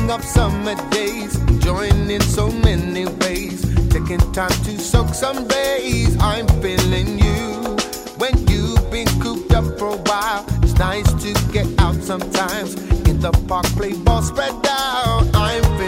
Dreaming of summer days, enjoying in so many ways. Taking time to soak some days. I'm feeling you. When you've been cooped up for a while, it's nice to get out sometimes. In the park, play ball, spread out. I'm